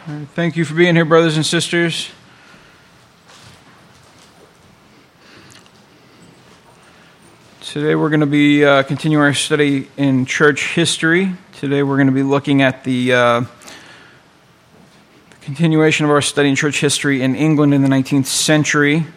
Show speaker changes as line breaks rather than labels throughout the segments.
Thank you for being here, brothers and sisters. Today we're going to be continuing our study in church history. Today we're going to be looking at the continuation of our study in church history in England in the 19th century,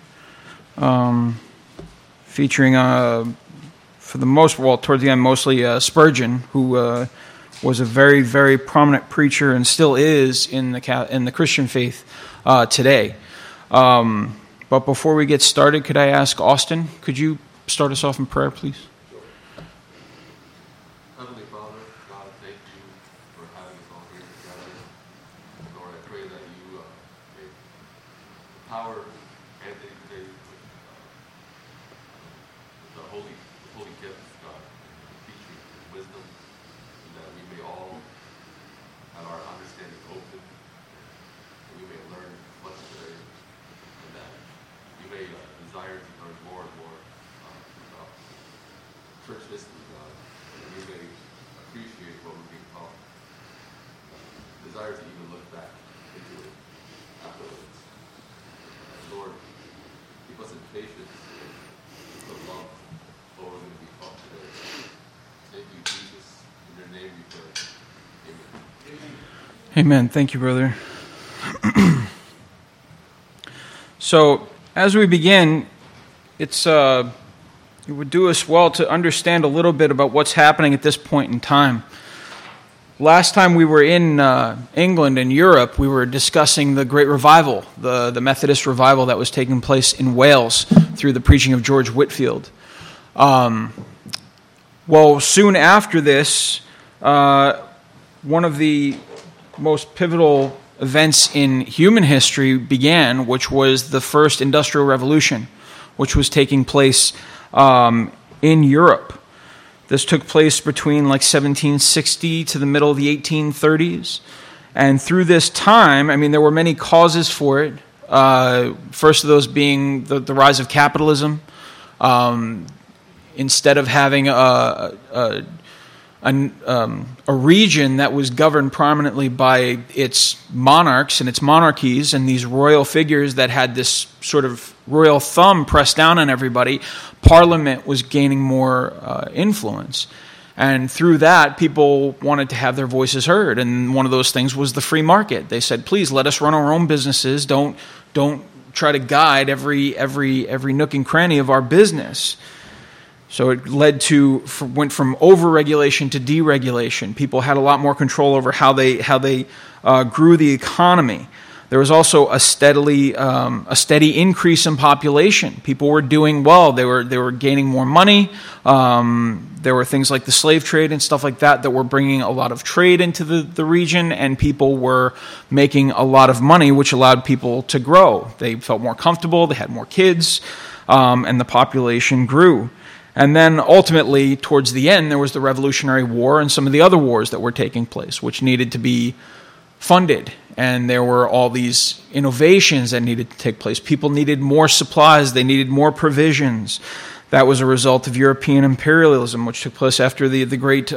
featuring, for the most, well, towards the end, mostly Spurgeon, who was a very, very prominent preacher and still is in the Christian faith today. But before we get started, could I ask Austin, could you start us off in prayer, please?
Sure. Heavenly Father, God, thank you for having us all here together. Lord, I pray that you may empower Anthony today with the holy gifts, God, teaching and wisdom, and that we may all have our understanding open, and we may learn much today, and that you may desire to learn more and more about church history, God, and we may appreciate what we're being taught. Desire to even look back into it afterwards. Lord, keep us in patience and the love for what we're going to be taught today. Thank you, Jesus. In your name we pray. Amen.
Amen. Thank you, brother. So, as we begin, it would do us well to understand a little bit about what's happening at this point in time. Last time we were in England and Europe, we were discussing the Great Revival, the Methodist revival that was taking place in Wales through the preaching of George Whitefield. Well, soon after this, one of the most pivotal events in human history began, which was the first Industrial Revolution, which was taking place in Europe. This took place between 1760 to the middle of the 1830s. And through this time, I mean, there were many causes for it. First of those being the rise of capitalism. Instead of having a region that was governed prominently by its monarchs and its monarchies and these royal figures that had this sort of royal thumb pressed down on everybody, Parliament was gaining more influence. And through that, people wanted to have their voices heard. And one of those things was the free market. They said, please let us run our own businesses. Don't try to guide every nook and cranny of our business. So it went from over-regulation to deregulation. People had a lot more control over how they grew the economy. There was also a steady increase in population. People were doing well. They were gaining more money. There were things like the slave trade and stuff like that were bringing a lot of trade into the region, and people were making a lot of money, which allowed people to grow. They felt more comfortable. They had more kids, and the population grew. And then ultimately, towards the end, there was the Revolutionary War and some of the other wars that were taking place, which needed to be funded. And there were all these innovations that needed to take place. People needed more supplies. They needed more provisions. That was a result of European imperialism, which took place after the great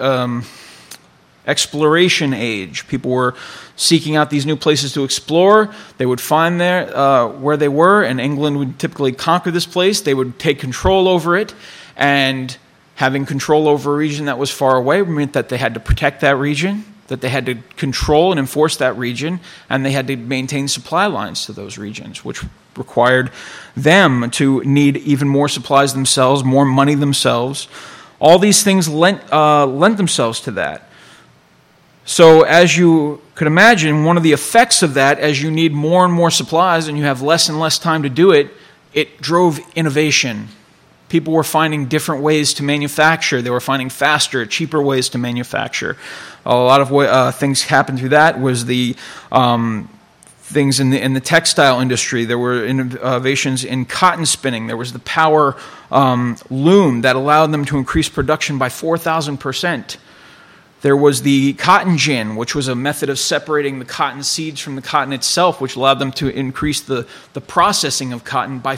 exploration age. People were seeking out these new places to explore. They would find where they were, and England would typically conquer this place. They would take control over it. And having control over a region that was far away meant that they had to protect that region, that they had to control and enforce that region, and they had to maintain supply lines to those regions, which required them to need even more supplies themselves, more money themselves. All these things lent themselves to that. So as you could imagine, one of the effects of that, as you need more and more supplies and you have less and less time to do it, it drove innovation. People were finding different ways to manufacture. They were finding faster, cheaper ways to manufacture. A lot of things happened through that was the things in the textile industry. There were innovations in cotton spinning. There was the power loom that allowed them to increase production by 4,000%. There was the cotton gin, which was a method of separating the cotton seeds from the cotton itself, which allowed them to increase the processing of cotton by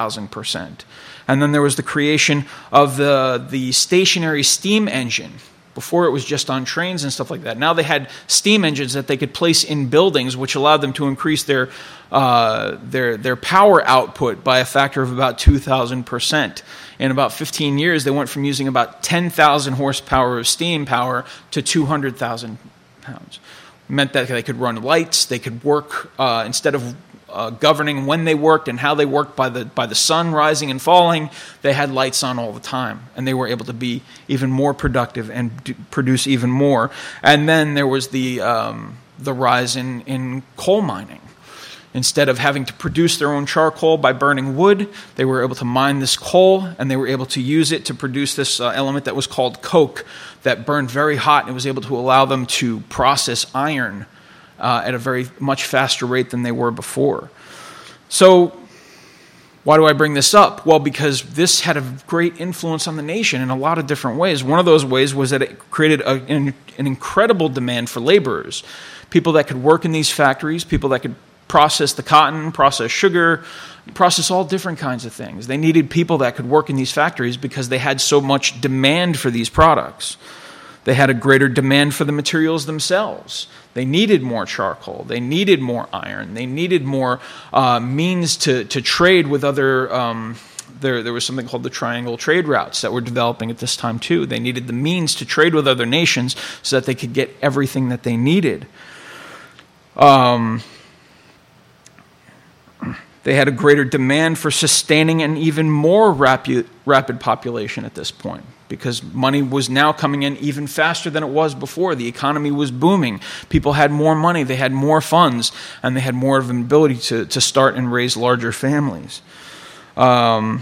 5,000%. And then there was the creation of the stationary steam engine, Before it was just on trains and stuff like that. Now they had steam engines that they could place in buildings, which allowed them to increase their power output by a factor of about 2,000%. In about 15 years, they went from using about 10,000 horsepower of steam power to 200,000 pounds. It meant that they could run lights, they could work instead of governing when they worked and how they worked by the sun rising and falling. They had lights on all the time, and they were able to be even more productive and produce even more. And then there was the rise in coal mining. Instead of having to produce their own charcoal by burning wood, they were able to mine this coal, and they were able to use it to produce this element that was called coke that burned very hot, and it was able to allow them to process iron at a very much faster rate than they were before. So why do I bring this up? Well, because this had a great influence on the nation in a lot of different ways. One of those ways was that it created an incredible demand for laborers, people that could work in these factories, people that could process the cotton, process sugar, process all different kinds of things. They needed people that could work in these factories because they had so much demand for these products. They had a greater demand for the materials themselves. They needed more charcoal. They needed more iron. They needed more means to trade with other. There was something called the triangle trade routes that were developing at this time too. They needed the means to trade with other nations so that they could get everything that they needed. They had a greater demand for sustaining an even more rapid population at this point, because money was now coming in even faster than it was before. The economy was booming. People had more money, they had more funds, and they had more of an ability to start and raise larger families. But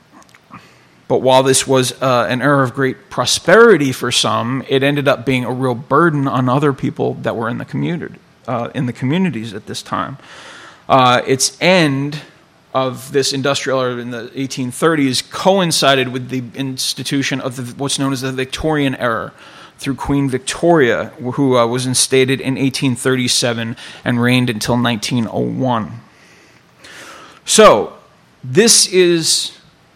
while this was an era of great prosperity for some, it ended up being a real burden on other people that were in the communities at this time. Its end of this industrial era in the 1830s coincided with the institution of what's known as the Victorian era through Queen Victoria, who was instated in 1837 and reigned until 1901. So, this is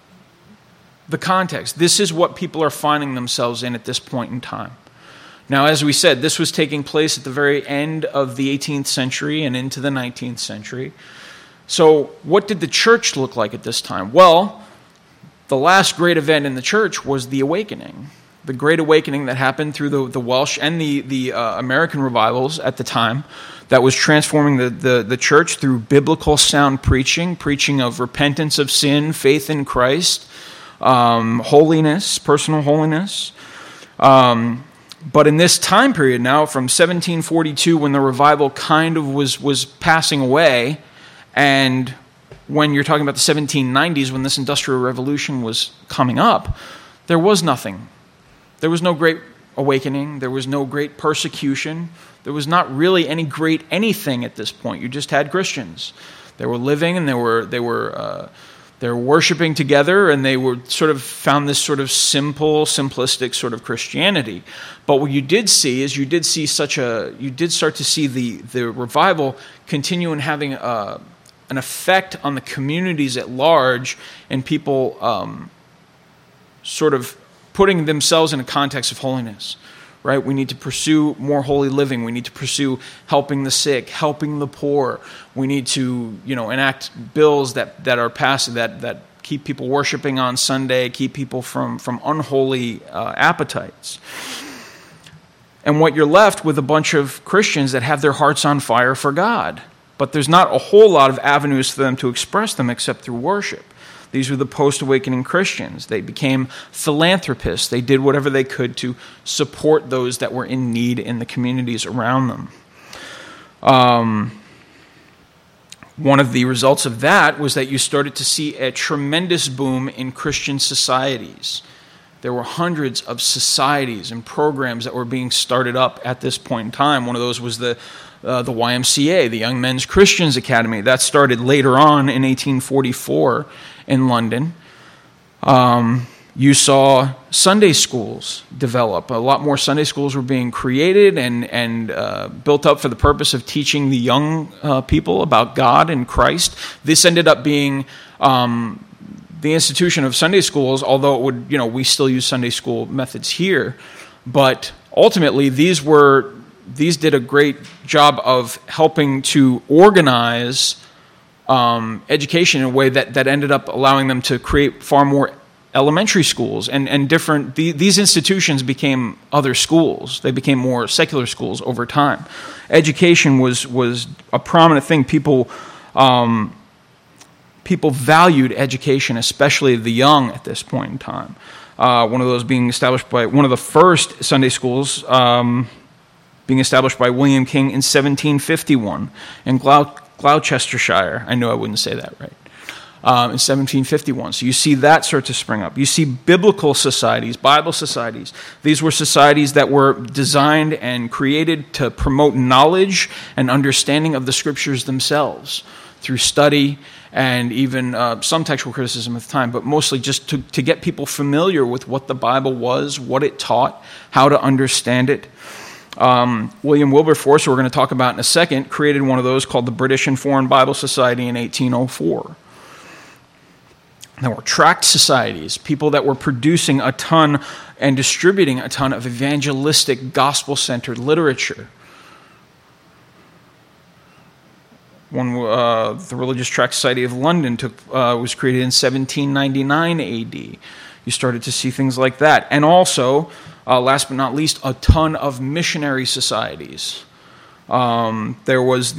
the context. This is what people are finding themselves in at this point in time. Now, as we said, this was taking place at the very end of the 18th century and into the 19th century. So what did the church look like at this time? Well, the last great event in the church was the Awakening. The Great Awakening that happened through the Welsh and the American revivals at the time, that was transforming the church through biblical sound preaching of repentance of sin, faith in Christ, holiness, personal holiness. But in this time period now, from 1742, when the revival kind of was passing away, and when you're talking about the 1790s, when this Industrial Revolution was coming up, there was nothing. There was no great awakening. There was no great persecution. There was not really any great anything at this point. You just had Christians. They were living, and they were worshiping together, and they were sort of found this sort of simplistic sort of Christianity. But what you did see is you did start to see the revival continue and having an effect on the communities at large, and people sort of putting themselves in a context of holiness. Right? We need to pursue more holy living. We need to pursue helping the sick, helping the poor. We need to, enact bills that are passed that keep people worshiping on Sunday, keep people from unholy appetites. And what you're left with a bunch of Christians that have their hearts on fire for God. But there's not a whole lot of avenues for them to express them except through worship. These were the post-awakening Christians. They became philanthropists. They did whatever they could to support those that were in need in the communities around them. One of the results of that was that you started to see a tremendous boom in Christian societies. There were hundreds of societies and programs that were being started up at this point in time. One of those was the YMCA, the Young Men's Christians Academy. That started later on in 1844 in London. You saw Sunday schools develop. A lot more Sunday schools were being created and built up for the purpose of teaching the young people about God and Christ. This ended up being the institution of Sunday schools, although it would, we still use Sunday school methods here. But ultimately, these did a great job of helping to organize education in a way that ended up allowing them to create far more elementary schools and different. These institutions became other schools. They became more secular schools over time. Education was a prominent thing. People valued education, especially the young, at this point in time. One of those being established by one of the first Sunday schools being established by William King in 1751 in Gloucestershire. I know I wouldn't say that right. In 1751. So you see that start to spring up. You see biblical societies, Bible societies. These were societies that were designed and created to promote knowledge and understanding of the scriptures themselves through study and even some textual criticism at the time, but mostly just to get people familiar with what the Bible was, what it taught, how to understand it. William Wilberforce, who we're going to talk about in a second, created one of those called the British and Foreign Bible Society in 1804. There were tract societies, people that were producing a ton and distributing a ton of evangelistic, gospel-centered literature. The Religious Tract Society of London was created in 1799 AD. You started to see things like that. And also, last but not least, a ton of missionary societies. There was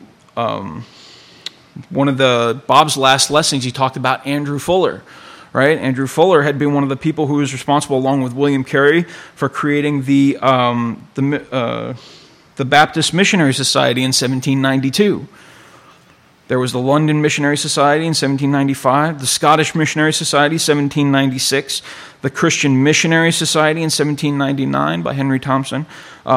one of Bob's last lessons, he talked about Andrew Fuller, right? Andrew Fuller had been one of the people who was responsible, along with William Carey, for creating the Baptist Missionary Society in 1792. There was the London Missionary Society in 1795, the Scottish Missionary Society, 1796, the Christian Missionary Society in 1799 by Henry Thornton,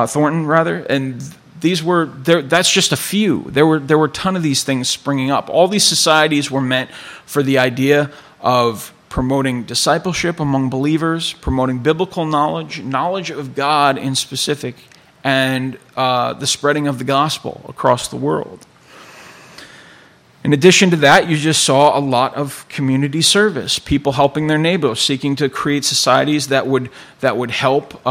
and these were there. That's just a few. There were a ton of these things springing up. All these societies were meant for the idea of promoting discipleship among believers, promoting biblical knowledge of God in specific, and the spreading of the gospel across the world. In addition to that, you just saw a lot of community service, people helping their neighbors, seeking to create societies that would help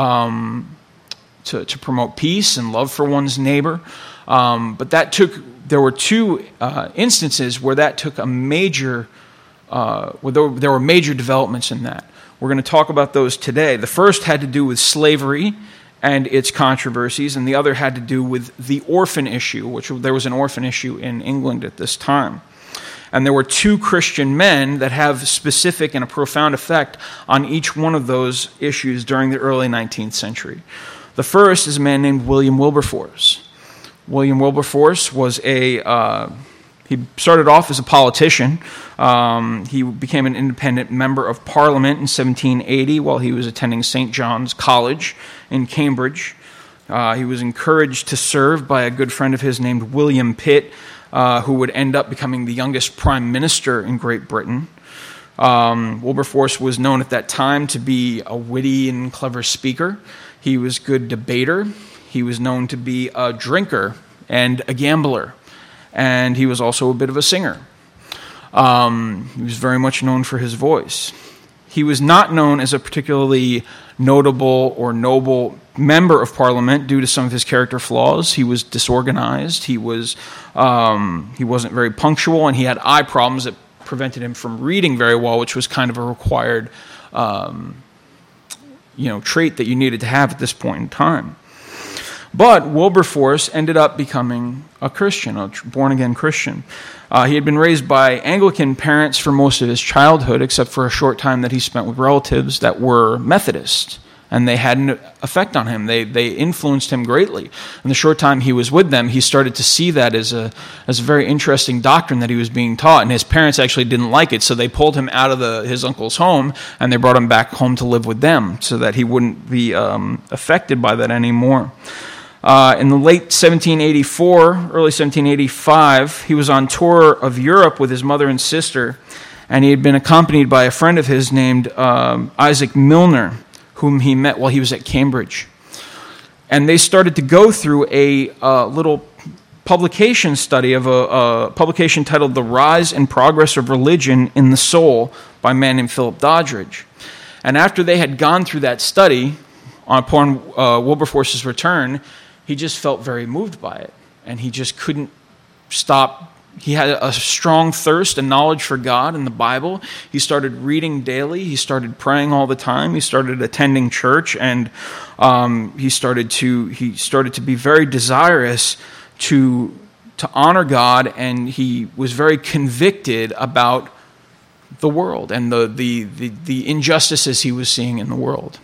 to promote peace and love for one's neighbor. But there were two instances where that took a major, where there were major developments in that. We're going to talk about those today. The first had to do with slavery and its controversies, and the other had to do with the orphan issue, which there was an orphan issue in England at this time. And there were two Christian men that have specific and a profound effect on each one of those issues during the early 19th century. The first is a man named William Wilberforce. William Wilberforce was he started off as a politician. He became an independent member of Parliament in 1780 while he was attending St. John's College in Cambridge. He was encouraged to serve by a good friend of his named William Pitt, who would end up becoming the youngest prime minister in Great Britain. Wilberforce was known at that time to be a witty and clever speaker. He was a good debater. He was known to be a drinker and a gambler. And he was also a bit of a singer. He was very much known for his voice. He was not known as a particularly notable or noble member of Parliament due to some of his character flaws. He was disorganized. He wasn't very punctual, and he had eye problems that prevented him from reading very well, which was kind of a required trait that you needed to have at this point in time. But Wilberforce ended up becoming a Christian, a born-again Christian. He had been raised by Anglican parents for most of his childhood, except for a short time that he spent with relatives that were Methodist, and they had an effect on him. They influenced him greatly. In the short time he was with them, he started to see that as a very interesting doctrine that he was being taught, and his parents actually didn't like it, so they pulled him out of his uncle's home, and they brought him back home to live with them so that he wouldn't be affected by that anymore. In the late 1784, early 1785, he was on tour of Europe with his mother and sister, and he had been accompanied by a friend of his named Isaac Milner, whom he met while he was at Cambridge. And they started to go through a little publication study of a publication titled The Rise and Progress of Religion in the Soul by a man named Philip Doddridge. And after they had gone through that study, upon Wilberforce's return, he just felt very moved by it, and he just couldn't stop. He had a strong thirst and knowledge for God and the Bible. He started reading daily. He started praying all the time. He started attending church, and he started to be very desirous to honor God, and he was very convicted about the world and the injustices he was seeing in the world.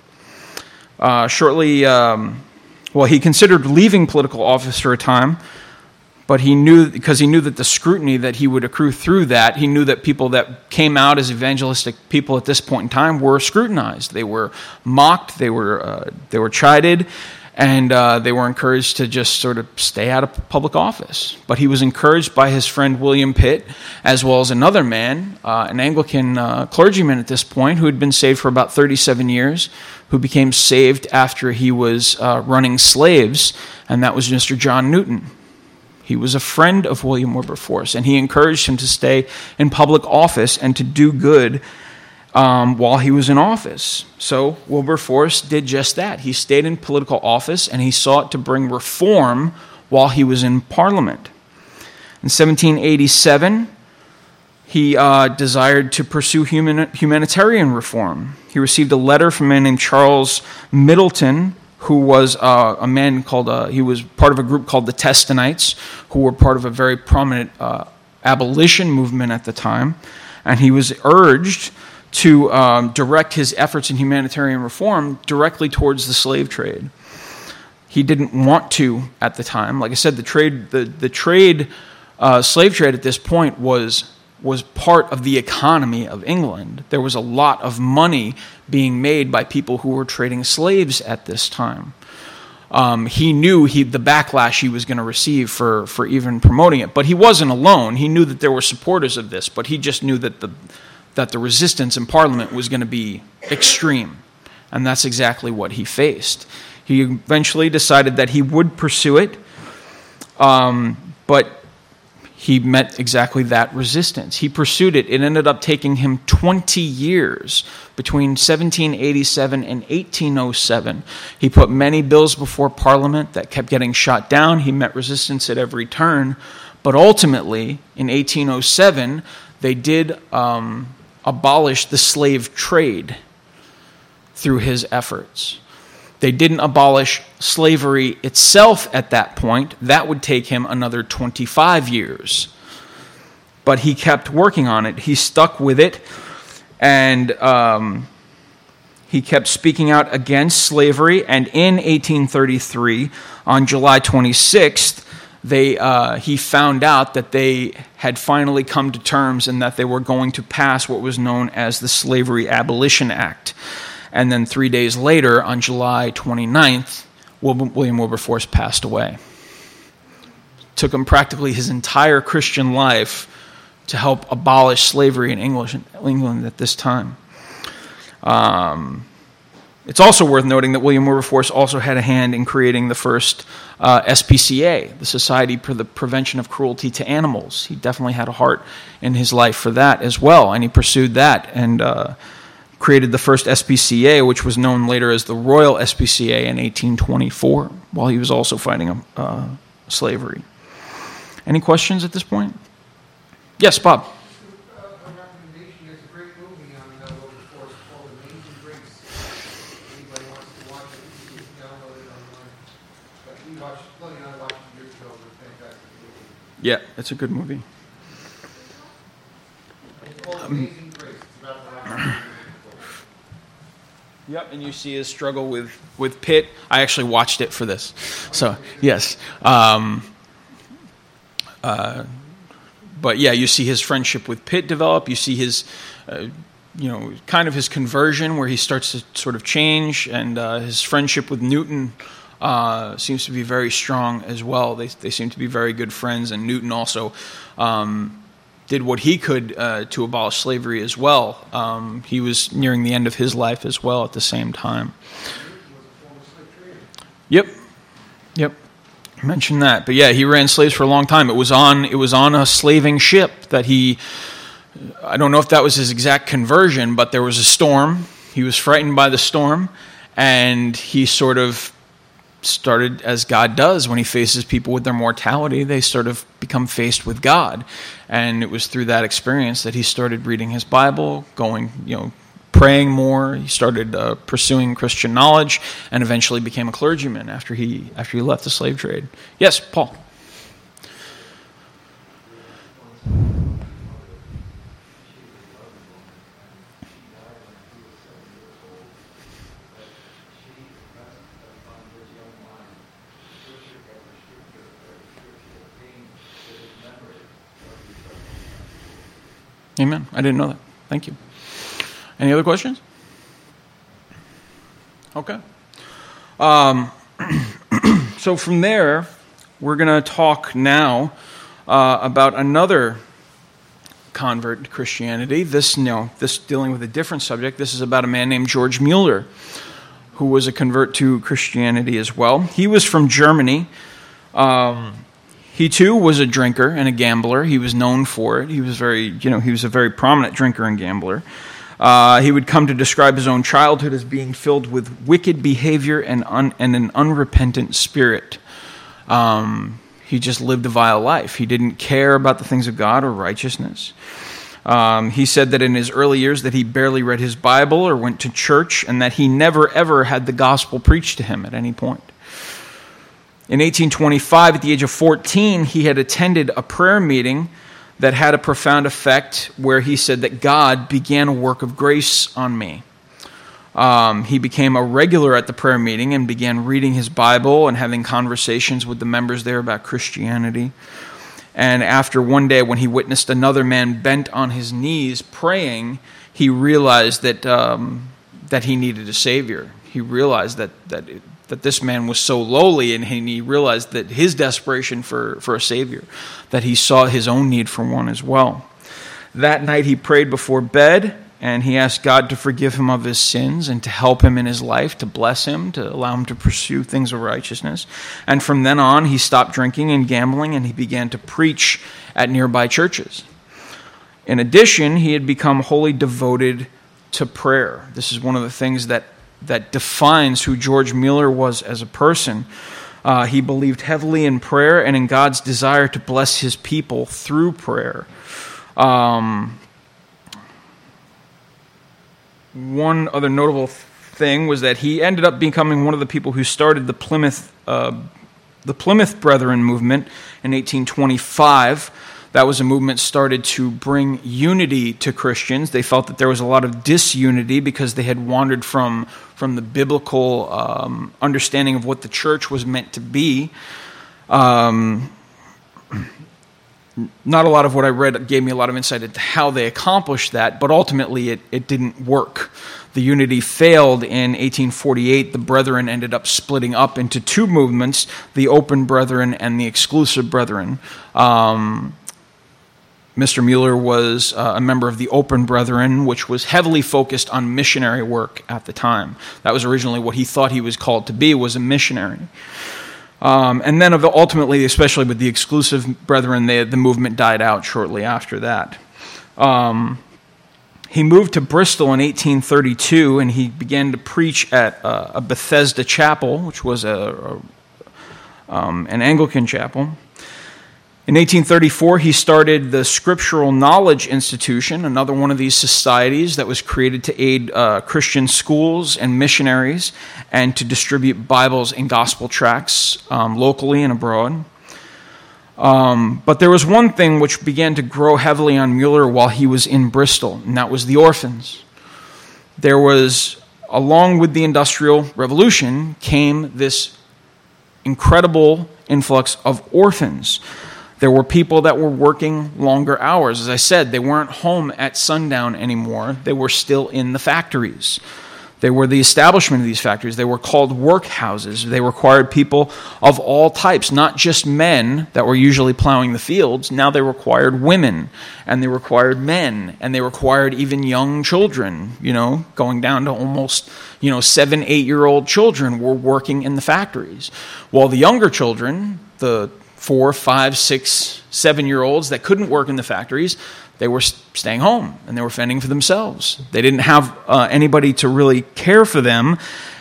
He considered leaving political office for a time, but he knew that the scrutiny that he would accrue through that, he knew that people that came out as evangelistic people at this point in time were scrutinized. They were mocked, they were chided, and they were encouraged to just sort of stay out of public office. But he was encouraged by his friend William Pitt, as well as another man, an Anglican clergyman at this point, who had been saved for about 37 years, who became saved after he was running slaves, and that was Mr. John Newton. He was a friend of William Wilberforce, and he encouraged him to stay in public office and to do good while he was in office. So Wilberforce did just that. He stayed in political office, and he sought to bring reform while he was in Parliament. In 1787, he desired to pursue humanitarian reform. He received a letter from a man named Charles Middleton, who was a man he was part of a group called the Testonites, who were part of a very prominent abolition movement at the time. And he was urged to direct his efforts in humanitarian reform directly towards the slave trade. He didn't want to at the time. Like I said, the slave trade at this point was part of the economy of England. There was a lot of money being made by people who were trading slaves at this time. He knew the backlash he was going to receive for even promoting it, but he wasn't alone. He knew that there were supporters of this, but he just knew that the resistance in Parliament was going to be extreme, and that's exactly what he faced. He eventually decided that he would pursue it, but he met exactly that resistance. He pursued it. It ended up taking him 20 years between 1787 and 1807. He put many bills before Parliament that kept getting shot down. He met resistance at every turn. But ultimately, in 1807, they did abolish the slave trade through his efforts. They didn't abolish slavery itself at that point. That would take him another 25 years. But he kept working on it. He stuck with it, and he kept speaking out against slavery. And in 1833, on July 26th, he found out that they had finally come to terms and that they were going to pass what was known as the Slavery Abolition Act. And then 3 days later, on July 29th, William Wilberforce passed away. It took him practically his entire Christian life to help abolish slavery in England at this time. It's also worth noting that William Wilberforce also had a hand in creating the first SPCA, the Society for the Prevention of Cruelty to Animals. He definitely had a heart in his life for that as well, and he pursued that and created the first SPCA, which was known later as the Royal SPCA in 1824, while he was also fighting slavery. Any questions at this point? Yes, Bob.
A recommendation is a great movie on Wilberforce called Amazing Grace. Anybody wants to watch it, you can download it online. But we watched, Bloody and I watched it years ago. It was a fantastic movie.
Yeah, it's a good movie.
It's called Amazing Grace. It's about the life of
Yep, and you see his struggle with Pitt. I actually watched it for this. So, yes. But yeah, you see his friendship with Pitt develop. You see his, kind of his conversion where he starts to sort of change, and his friendship with Newton seems to be very strong as well. They seem to be very good friends, and Newton also did what he could to abolish slavery as well. He was nearing the end of his life as well at the same time. Yep. Mention that, but yeah, he ran slaves for a long time. It was on a slaving ship that I don't know if that was his exact conversion, but there was a storm. He was frightened by the storm, And he sort of started, as God does when he faces people with their mortality, they sort of become faced with God. And it was through that experience that he started reading his Bible, going, praying more. He started pursuing Christian knowledge, and eventually became a clergyman after he left the slave trade. Yes, Paul. Amen. I didn't know that. Thank you. Any other questions? Okay. So from there, we're going to talk now about another convert to Christianity. This dealing with a different subject. This is about a man named George Mueller, who was a convert to Christianity as well. He was from Germany. He too was a drinker and a gambler. He was known for it. He was he was a very prominent drinker and gambler. He would come to describe his own childhood as being filled with wicked behavior and an unrepentant spirit. He just lived a vile life. He didn't care about the things of God or righteousness. He said that in his early years that he barely read his Bible or went to church, and that he never ever had the gospel preached to him at any point. In 1825, at the age of 14, he had attended a prayer meeting that had a profound effect, where he said that God began a work of grace on me. He became a regular at the prayer meeting and began reading his Bible and having conversations with the members there about Christianity. And after one day, when he witnessed another man bent on his knees praying, he realized that he needed a Savior. He realized that this man was so lowly, and he realized that his desperation for a Savior, that he saw his own need for one as well. That night he prayed before bed, and he asked God to forgive him of his sins and to help him in his life, to bless him, to allow him to pursue things of righteousness. And from then on, he stopped drinking and gambling, and he began to preach at nearby churches. In addition, he had become wholly devoted to prayer. This is one of the things that defines who George Mueller was as a person. He believed heavily in prayer and in God's desire to bless his people through prayer. One other notable thing was that he ended up becoming one of the people who started the Plymouth Brethren movement in 1825. That was a movement started to bring unity to Christians. They felt that there was a lot of disunity because they had wandered from the biblical understanding of what the church was meant to be. Not a lot of what I read gave me a lot of insight into how they accomplished that, but ultimately it didn't work. The unity failed in 1848. The Brethren ended up splitting up into two movements, the Open Brethren and the Exclusive Brethren. Mr. Mueller was a member of the Open Brethren, which was heavily focused on missionary work at the time. That was originally what he thought he was called to be, was a missionary. And then ultimately, especially with the Exclusive Brethren, the movement died out shortly after that. He moved to Bristol in 1832, and he began to preach at a Bethesda chapel, which was an Anglican chapel. In 1834, he started the Scriptural Knowledge Institution, another one of these societies that was created to aid Christian schools and missionaries and to distribute Bibles and gospel tracts locally and abroad. But there was one thing which began to grow heavily on Mueller while he was in Bristol, and that was the orphans. There was, along with the Industrial Revolution, came this incredible influx of orphans. There were people that were working longer hours. As I said, they weren't home at sundown anymore. They were still in the factories. They were the establishment of these factories. They were called workhouses. They required people of all types, not just men that were usually plowing the fields. Now they required women, and they required men, and they required even young children, going down to almost, 7, 8-year-old children were working in the factories. While the younger children, the 4, 5, 6, 7-year-olds that couldn't work in the factories, they were staying home and they were fending for themselves. They didn't have anybody to really care for them,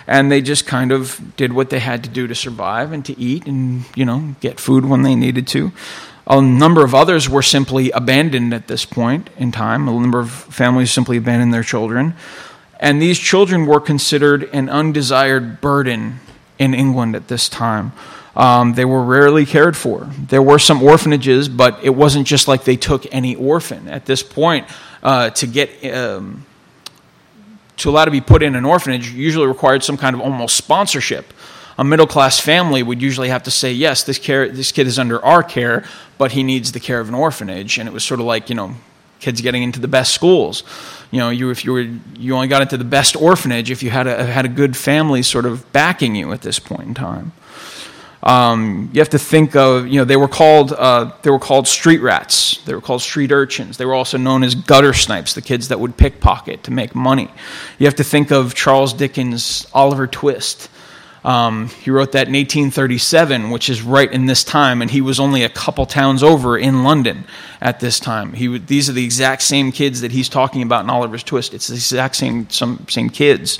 and they just kind of did what they had to do to survive and to eat and, get food when they needed to. A number of others were simply abandoned at this point in time. A number of families simply abandoned their children. And these children were considered an undesired burden in England at this time. They were rarely cared for. There were some orphanages, but it wasn't just like they took any orphan. At this point, to allow to be put in an orphanage usually required some kind of almost sponsorship. A middle-class family would usually have to say, yes, this kid is under our care, but he needs the care of an orphanage. And it was sort of like, kids getting into the best schools. You only got into the best orphanage if you had a good family sort of backing you at this point in time. You have to think of, they were called street rats. They were called street urchins. They were also known as gutter snipes, the kids that would pickpocket to make money. You have to think of Charles Dickens' Oliver Twist. He wrote that in 1837, which is right in this time, and he was only a couple towns over in London at this time. These are the exact same kids that he's talking about in Oliver's Twist. It's the exact same kids.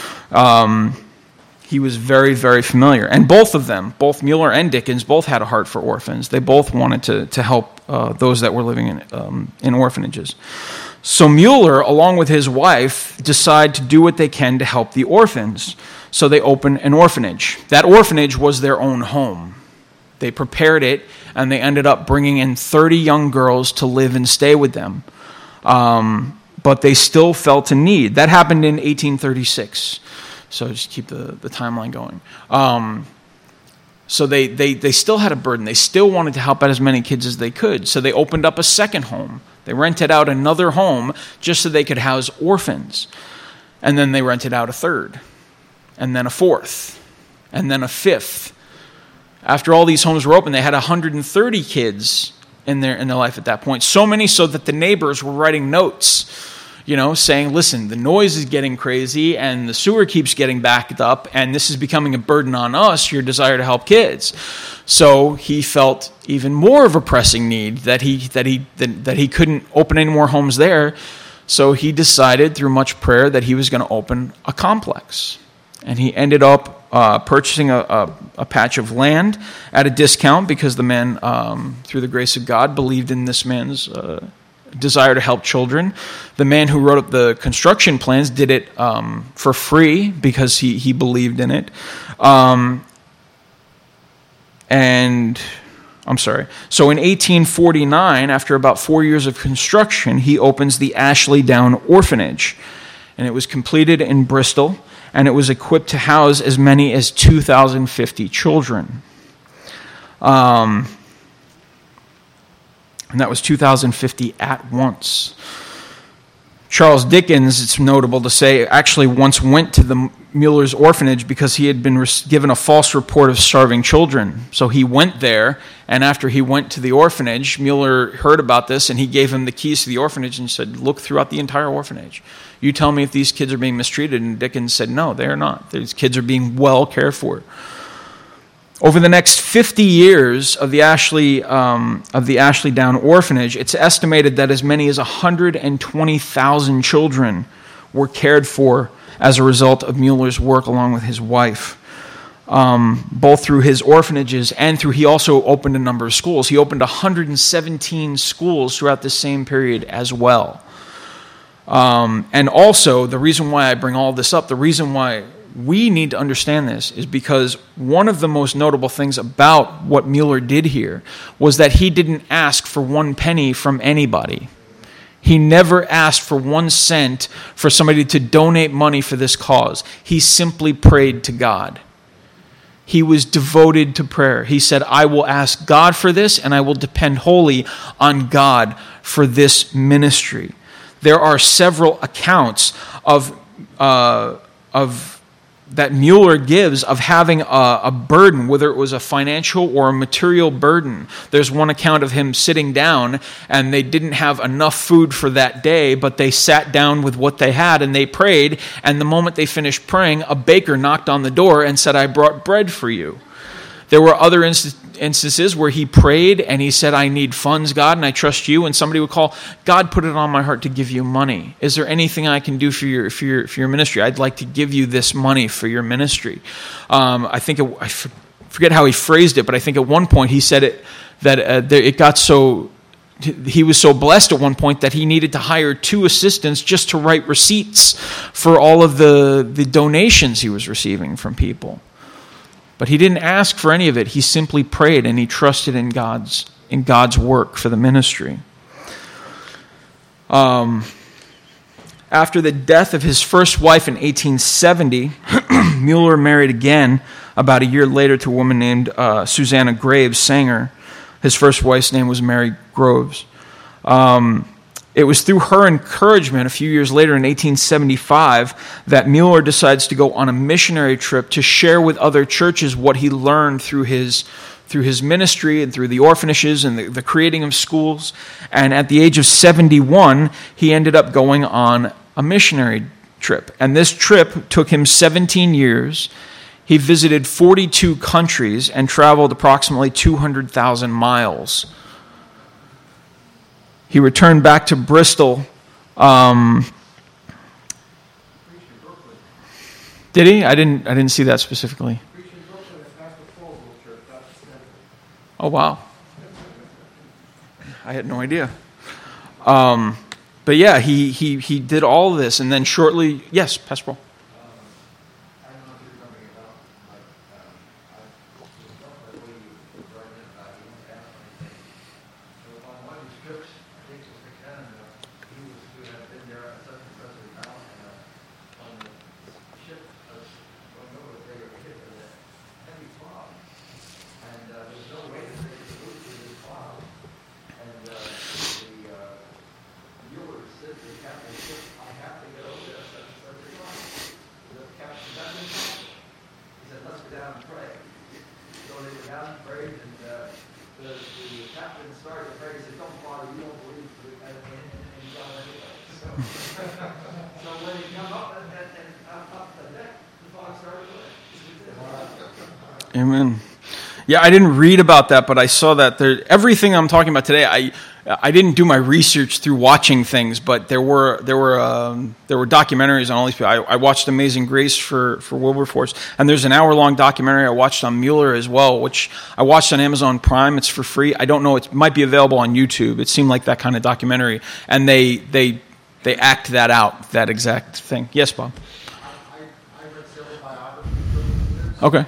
He was very, very familiar. And both of them, both Mueller and Dickens, both had a heart for orphans. They both wanted to help those that were living in orphanages. So Mueller, along with his wife, decide to do what they can to help the orphans. So they open an orphanage. That orphanage was their own home. They prepared it, and they ended up bringing in 30 young girls to live and stay with them. But they still felt a need. That happened in 1836. So just keep the timeline going. So they still had a burden. They still wanted to help out as many kids as they could. So they opened up a second home. They rented out another home just so they could house orphans. And then they rented out a third. And then a fourth. And then a fifth. After all these homes were open, they had 130 kids in their life at that point. So many so that the neighbors were writing notes, saying, listen, the noise is getting crazy and the sewer keeps getting backed up and this is becoming a burden on us, your desire to help kids. So he felt even more of a pressing need that he couldn't open any more homes there. So he decided through much prayer that he was going to open a complex. And he ended up purchasing a patch of land at a discount because the man, through the grace of God, believed in this man's desire to help children. The man who wrote up the construction plans did it for free because he believed in it. So in 1849, after about 4 years of construction, he opens the Ashley Down Orphanage. And it was completed in Bristol, and it was equipped to house as many as 2,050 children. And that was 2,050 at once. Charles Dickens, it's notable to say, actually once went to the Mueller's orphanage because he had been given a false report of starving children. So he went there, and after he went to the orphanage, Mueller heard about this, and he gave him the keys to the orphanage and said, look throughout the entire orphanage. You tell me if these kids are being mistreated. And Dickens said, no, they are not. These kids are being well cared for. Over the next 50 years of the Ashley Down Orphanage, it's estimated that as many as 120,000 children were cared for as a result of Mueller's work along with his wife, both through his orphanages and he also opened a number of schools. He opened 117 schools throughout the same period as well. And also, the reason why I bring all this up, the reason why we need to understand this is because one of the most notable things about what Mueller did here was that he didn't ask for 1 penny from anybody. He never asked for 1 cent for somebody to donate money for this cause. He simply prayed to God. He was devoted to prayer. He said, I will ask God for this, and I will depend wholly on God for this ministry. There are several accounts of that Mueller gives of having a burden, whether it was a financial or a material burden. There's one account of him sitting down, and they didn't have enough food for that day, but they sat down with what they had, and they prayed, and the moment they finished praying, a baker knocked on the door and said, I brought bread for you. There were other instances where he prayed and he said, I need funds, God, and I trust you. And somebody would call, God put it on my heart to give you money. Is there anything I can do for your ministry? I'd like to give you this money for your ministry. I forget how he phrased it, but I think at one point he said it got so, he was so blessed at one point that he needed to hire 2 assistants just to write receipts for all of the donations he was receiving from people. But he didn't ask for any of it. He simply prayed and he trusted in God's work for the ministry. After the death of his first wife in 1870, Mueller married again about a year later to a woman named Susanna Graves Sanger. His first wife's name was Mary Groves. It was through her encouragement a few years later in 1875 that Mueller decides to go on a missionary trip to share with other churches what he learned through his ministry and through the orphanages and the creating of schools. And at the age of 71, he ended up going on a missionary trip. And this trip took him 17 years. He visited 42 countries and traveled approximately 200,000 miles. He returned back to Bristol. Did he? I didn't see that specifically. Oh wow! I had no idea. But yeah, he did all of this, and then shortly, yes, Pastor Paul. Amen. Yeah, I didn't read about that, but I saw that everything I'm talking about today. I didn't do my research through watching things, but there were documentaries on all these people. I watched Amazing Grace for Wilberforce, and there's an hour-long documentary I watched on Mueller as well, which I watched on Amazon Prime. It's for free. I don't know. It might be available on YouTube. It seemed like that kind of documentary, and they act that out, that exact thing. Yes, Bob.
I read several biographies.
Okay.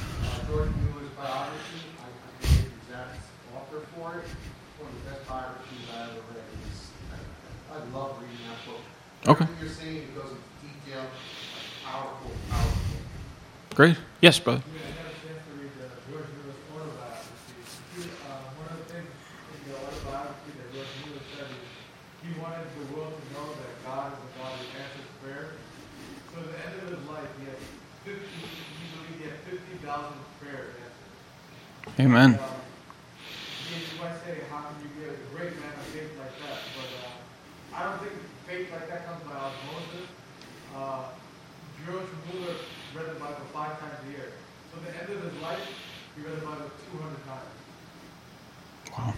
Okay.
Everything you're saying, it goes into detail, powerful.
Great. Yes, brother.
Yeah, I had a chance to read George Mueller's autobiography. One of the things in the autobiography that George Mueller said is he wanted the world to know that God is a God who answers prayer. So at the end of his life, he believed he had 50,000 prayers answered.
Amen.
You might say, how can you be a great man of faith like that? But I don't think faith like that comes by osmosis. George Mueller read the Bible 5 times a year. So at the end of his life, he read the Bible 200 times.
Wow.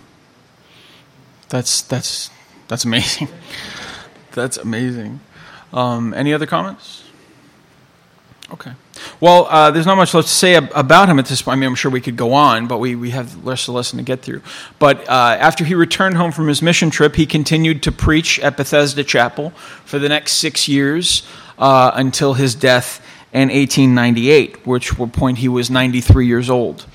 That's amazing. That's amazing. Any other comments? Okay. Well, there's not much left to say about him at this point. I mean, I'm sure we could go on, but we have the rest of the lesson to get through. But after he returned home from his mission trip, he continued to preach at Bethesda Chapel for the next 6 years until his death in 1898, which will point he was 93 years old.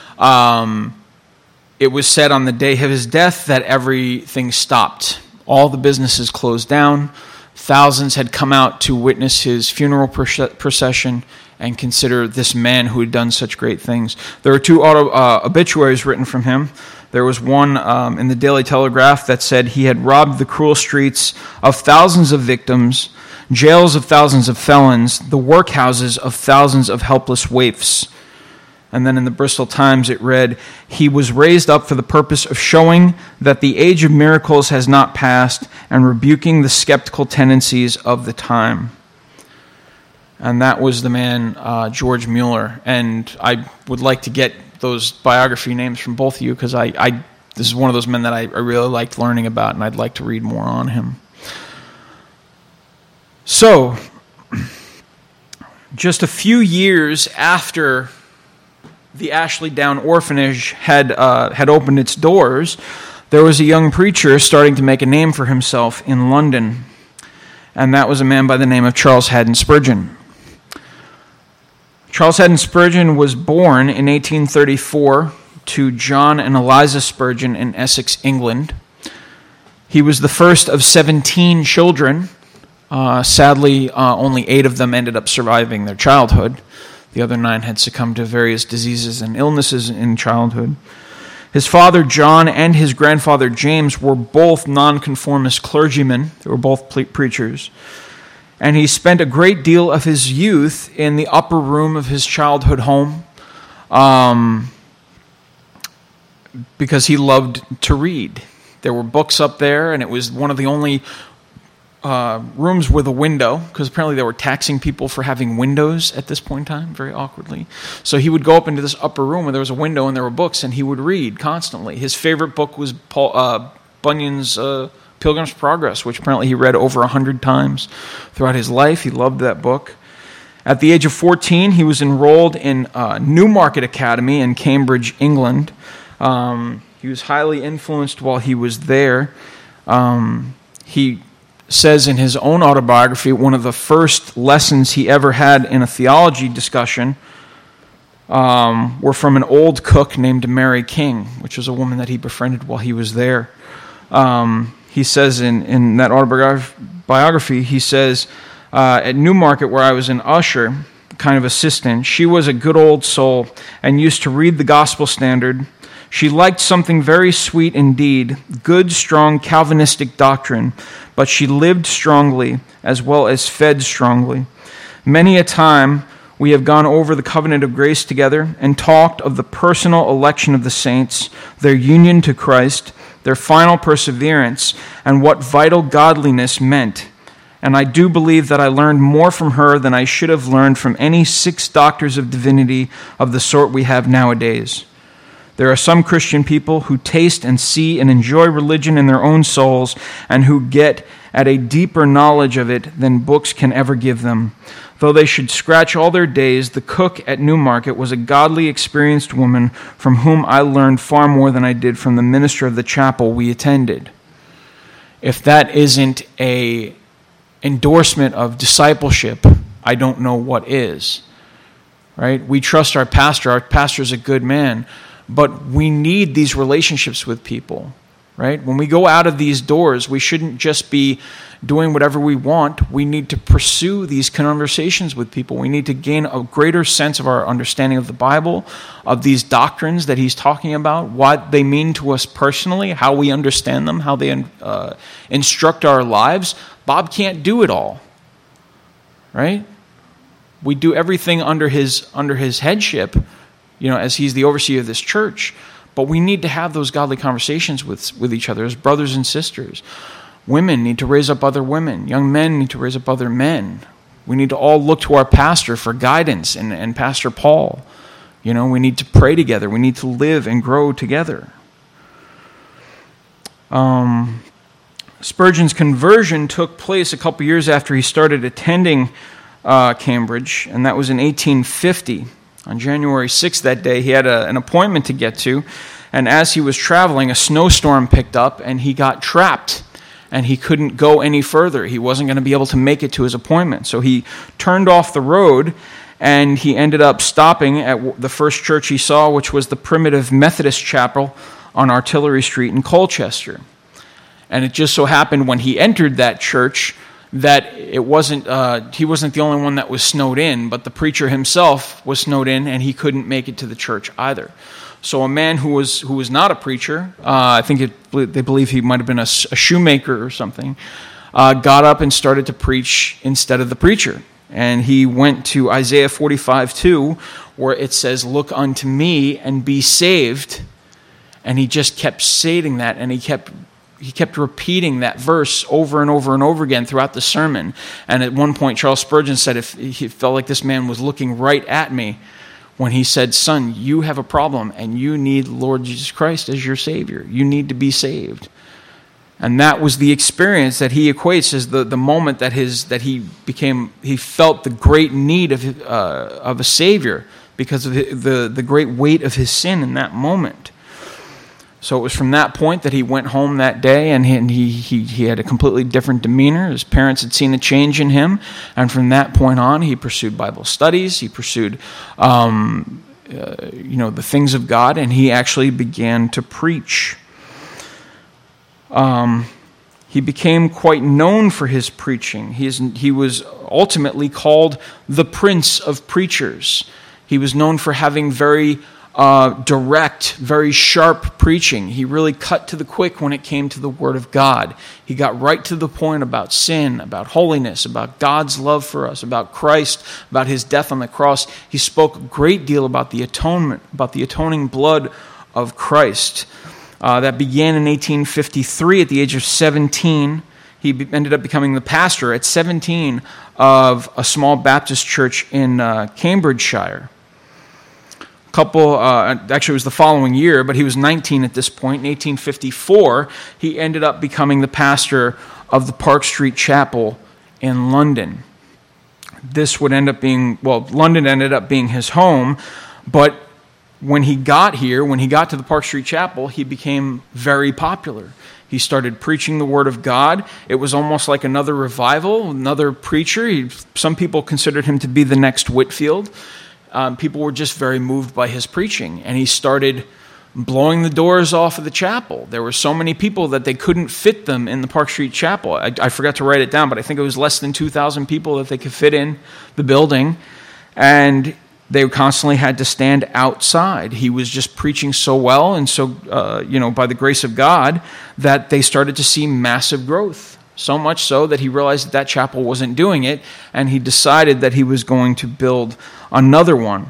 It was said on the day of his death that everything stopped. All the businesses closed down. Thousands had come out to witness his funeral procession and consider this man who had done such great things. There were 2 obituaries written from him. There was one in the Daily Telegraph that said he had robbed the cruel streets of thousands of victims, jails of thousands of felons, the workhouses of thousands of helpless waifs. And then in the Bristol Times it read, he was raised up for the purpose of showing that the age of miracles has not passed and rebuking the skeptical tendencies of the time. And that was the man, George Mueller. And I would like to get those biography names from both of you, because this is one of those men that I really liked learning about, and I'd like to read more on him. So, just a few years after the Ashley Down Orphanage had opened its doors, there was a young preacher starting to make a name for himself in London, and that was a man by the name of Charles Haddon Spurgeon. Charles Haddon Spurgeon was born in 1834 to John and Eliza Spurgeon in Essex, England. He was the first of 17 children. Sadly, only 8 of them ended up surviving their childhood. The other 9 had succumbed to various diseases and illnesses in childhood. His father, John, and his grandfather, James, were both nonconformist clergymen. They were both preachers. And he spent a great deal of his youth in the upper room of his childhood home because he loved to read. There were books up there, and it was one of the only rooms with a window, because apparently they were taxing people for having windows at this point in time, very awkwardly. So he would go up into this upper room where there was a window and there were books, and he would read constantly. His favorite book was Bunyan's Pilgrim's Progress, which apparently he read over 100 times throughout his life. He loved that book. At the age of 14, he was enrolled in Newmarket Academy in Cambridge, England. He was highly influenced while he was there. He says in his own autobiography, one of the first lessons he ever had in a theology discussion were from an old cook named Mary King, which was a woman that he befriended while he was there. He says in that autobiography, he says, at Newmarket, where I was an usher, kind of assistant, she was a good old soul and used to read the Gospel Standard. She liked something very sweet indeed, good, strong Calvinistic doctrine, but she lived strongly as well as fed strongly. Many a time we have gone over the covenant of grace together and talked of the personal election of the saints, their union to Christ, their final perseverance, and what vital godliness meant. And I do believe that I learned more from her than I should have learned from any 6 doctors of divinity of the sort we have nowadays. There are some Christian people who taste and see and enjoy religion in their own souls and who get at a deeper knowledge of it than books can ever give them. Though they should scratch all their days, the cook at Newmarket was a godly, experienced woman from whom I learned far more than I did from the minister of the chapel we attended. If that isn't an endorsement of discipleship, I don't know what is. Right? We trust our pastor. Our pastor's a good man. But we need these relationships with people, right? When we go out of these doors, we shouldn't just be doing whatever we want. We need to pursue these conversations with people. We need to gain a greater sense of our understanding of the Bible, of these doctrines that he's talking about, what they mean to us personally, how we understand them, how they instruct our lives. Bob can't do it all, right? We do everything under his headship, as he's the overseer of this church. But we need to have those godly conversations with each other as brothers and sisters. Women need to raise up other women. Young men need to raise up other men. We need to all look to our pastor for guidance and Pastor Paul. We need to pray together. We need to live and grow together. Spurgeon's conversion took place a couple years after he started attending Cambridge, and that was in 1850. On January 6th that day, he had an appointment to get to, and as he was traveling, a snowstorm picked up, and he got trapped, and he couldn't go any further. He wasn't going to be able to make it to his appointment, so he turned off the road, and he ended up stopping at the first church he saw, which was the Primitive Methodist Chapel on Artillery Street in Colchester. And it just so happened when he entered that church that he wasn't the only one that was snowed in, but the preacher himself was snowed in, and he couldn't make it to the church either. So a man who was not a preacher, I think they believe he might have been a shoemaker or something, got up and started to preach instead of the preacher. And he went to Isaiah 45:2, where it says, "Look unto me and be saved." And he just kept stating that, and he kept repeating that verse over and over and over again throughout the sermon. And at one point, Charles Spurgeon said, if he felt like this man was looking right at me when he said, son, you have a problem and you need Lord Jesus Christ as your Savior. You need to be saved. And that was the experience that he equates as the moment that he felt the great need of a Savior because of the great weight of his sin in that moment. So it was from that point that he went home that day, and he had a completely different demeanor. His parents had seen a change in him, and from that point on, he pursued Bible studies. He pursued, the things of God, and he actually began to preach. He became quite known for his preaching. He was ultimately called the Prince of Preachers. He was known for having very direct, very sharp preaching. He really cut to the quick when it came to the Word of God. He got right to the point about sin, about holiness, about God's love for us, about Christ, about his death on the cross. He spoke a great deal about the atonement, about the atoning blood of Christ. That began in 1853 at the age of 17. He ended up becoming the pastor at 17 of a small Baptist church in Cambridgeshire. Actually it was the following year, but he was 19 at this point. In 1854, he ended up becoming the pastor of the Park Street Chapel in London. This would end up being, London ended up being his home, but when he got to the Park Street Chapel, he became very popular. He started preaching the Word of God. It was almost like another revival, another preacher. Some people considered him to be the next Whitefield. People were just very moved by his preaching, and he started blowing the doors off of the chapel. There were so many people that they couldn't fit them in the Park Street Chapel. I forgot to write it down, but I think it was less than 2,000 people that they could fit in the building, and they constantly had to stand outside. He was just preaching so well, and so, by the grace of God, that they started to see massive growth. So much so that he realized that chapel wasn't doing it, and he decided that he was going to build another one.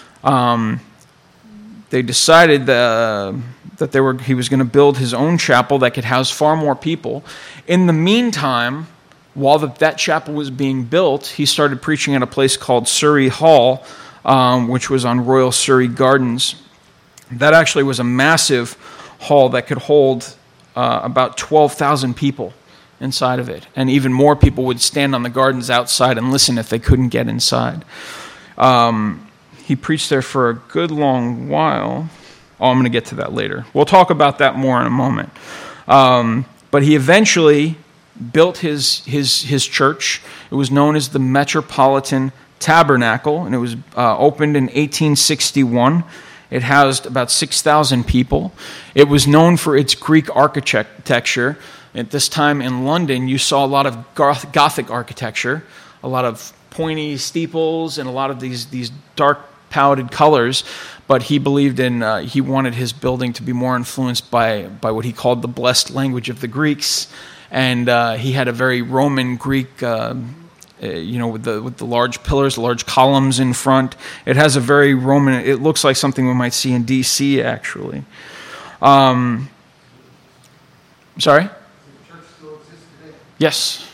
They decided that he was going to build his own chapel that could house far more people. In the meantime, while that chapel was being built, he started preaching at a place called Surrey Hall, which was on Royal Surrey Gardens. That actually was a massive hall that could hold about 12,000 people inside of it, and even more people would stand on the gardens outside and listen if they couldn't get inside. He preached there for a good long while. I'm going to get to that later. We'll talk about that more in a moment. But he eventually built his church. It was known as the Metropolitan Tabernacle, and it was opened in 1861. It housed about 6,000 people. It was known for its Greek architecture. At this time in London, you saw a lot of Gothic architecture, a lot of pointy steeples, and a lot of these dark palette colors. But he believed he wanted his building to be more influenced by what he called the blessed language of the Greeks, and he had a very Roman Greek, with the large pillars, the large columns in front. It has a very Roman. It looks like something we might see in D.C. actually. Sorry. Yes.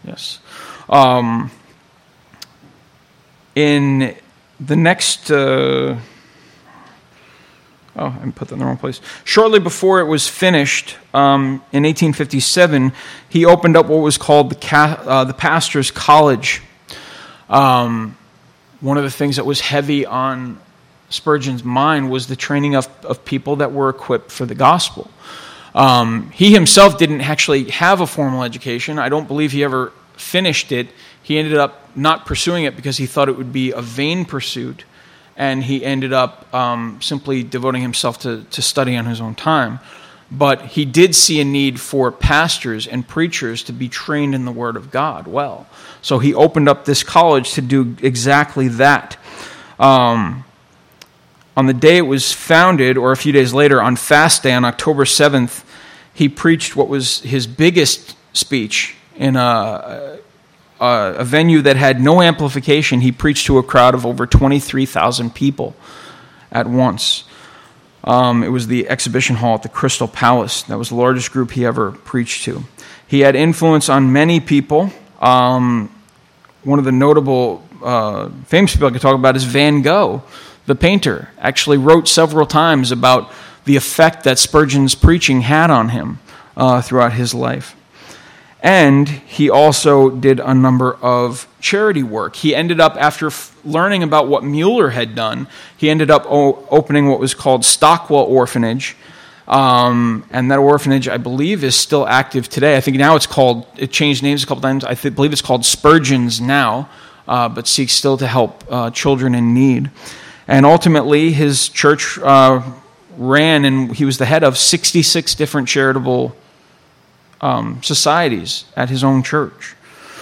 In the next... I put that in the wrong place. Shortly before it was finished, in 1857, he opened up what was called the Pastor's College. One of the things that was heavy on Spurgeon's mind was the training of people that were equipped for the gospel. He himself didn't actually have a formal education. I don't believe he ever finished it. He ended up not pursuing it because he thought it would be a vain pursuit, and he ended up simply devoting himself to study on his own time. But he did see a need for pastors and preachers to be trained in the Word of God well. So he opened up this college to do exactly that. On the day it was founded, or a few days later, on Fast Day, on October 7th, he preached what was his biggest speech in a venue that had no amplification. He preached to a crowd of over 23,000 people at once. It was the exhibition hall at the Crystal Palace. That was the largest group he ever preached to. He had influence on many people. One of the notable famous people I could talk about is Van Gogh. the painter, actually wrote several times about the effect that Spurgeon's preaching had on him throughout his life. And he also did a number of charity work. He ended up, after learning about what Mueller had done, he ended up opening what was called Stockwell Orphanage. And that orphanage, I believe, is still active today. I think now it changed names a couple times. I believe it's called Spurgeon's now, but seeks still to help children in need. And ultimately, his church ran, and he was the head of 66 different charitable societies at his own church.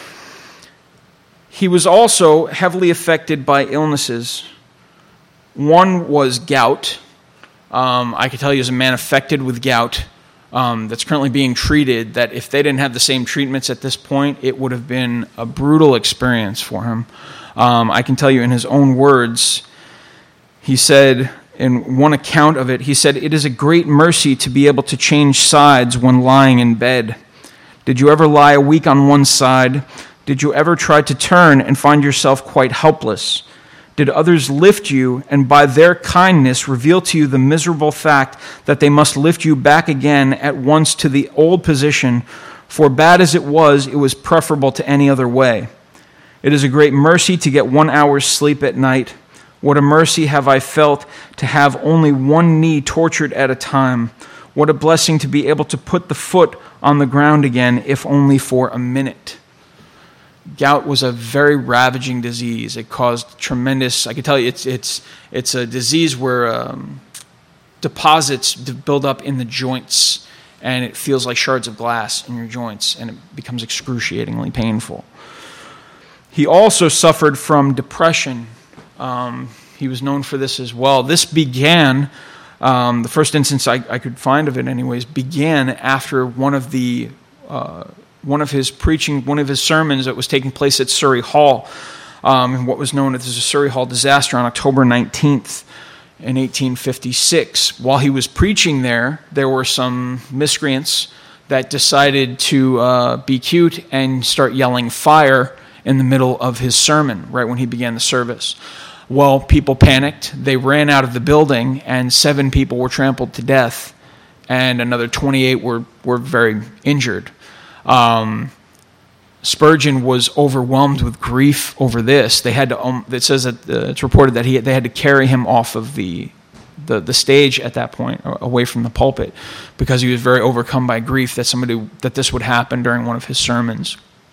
He was also heavily affected by illnesses. One was gout. I can tell you as a man affected with gout that's currently being treated, that if they didn't have the same treatments at this point, it would have been a brutal experience for him. I can tell you in his own words, he said, in one account of it, he said, "It is a great mercy to be able to change sides when lying in bed. Did you ever lie a week on one side? Did you ever try to turn and find yourself quite helpless? Did others lift you and by their kindness reveal to you the miserable fact that they must lift you back again at once to the old position, for bad as it was preferable to any other way? It is a great mercy to get 1 hour's sleep at night. What a mercy have I felt to have only one knee tortured at a time. What a blessing to be able to put the foot on the ground again, if only for a minute." Gout was a very ravaging disease. It caused tremendous, I can tell you, it's a disease where deposits build up in the joints, and it feels like shards of glass in your joints, and it becomes excruciatingly painful. He also suffered from depression. He was known for this as well. This began, the first instance I could find of it anyways, began after one of his preaching, one of his sermons that was taking place at Surrey Hall, in what was known as the Surrey Hall disaster on October 19th in 1856. While he was preaching there were some miscreants that decided to be cute and start yelling fire in the middle of his sermon, right when he began the service. Well, people panicked. They ran out of the building, and 7 people were trampled to death, and another 28 were very injured. Spurgeon was overwhelmed with grief over this. They had to. It says that it's reported that they had to carry him off of the stage at that point, away from the pulpit, because he was very overcome by grief that this would happen during one of his sermons.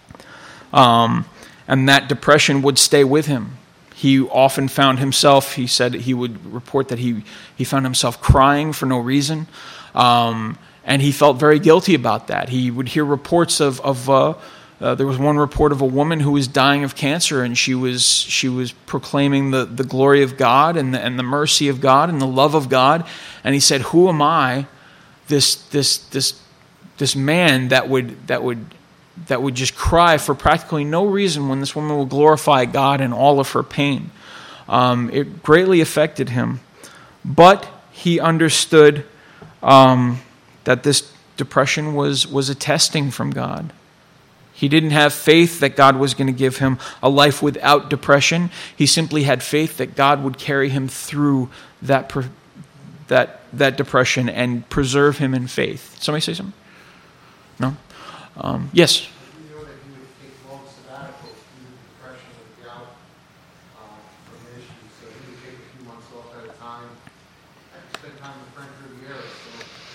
And that depression would stay with him. He often found himself, he said he would report that he found himself crying for no reason, and he felt very guilty about that. He would hear reports of there was one report of a woman who was dying of cancer, and she was proclaiming the glory of God and the mercy of God and the love of God, and he said, "Who am I, this man that would just cry for practically no reason when this woman will glorify God in all of her pain?" It greatly affected him. But he understood that this depression was a testing from God. He didn't have faith that God was going to give him a life without depression. He simply had faith that God would carry him through that depression and preserve him in faith. Somebody say something? No? Yes?
You know that he would take long sabbaticals due to depression and gout from issues, so he would take a few months off at a time. I spent time with Frank Riviera, so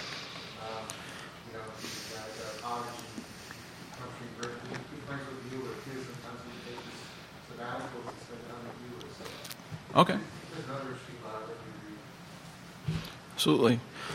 he's at college and country university. He's friends with Mueller too. Sometimes he would take his sabbaticals and spend time with Mueller. So
Okay.
there's another stream out that we read.
Absolutely.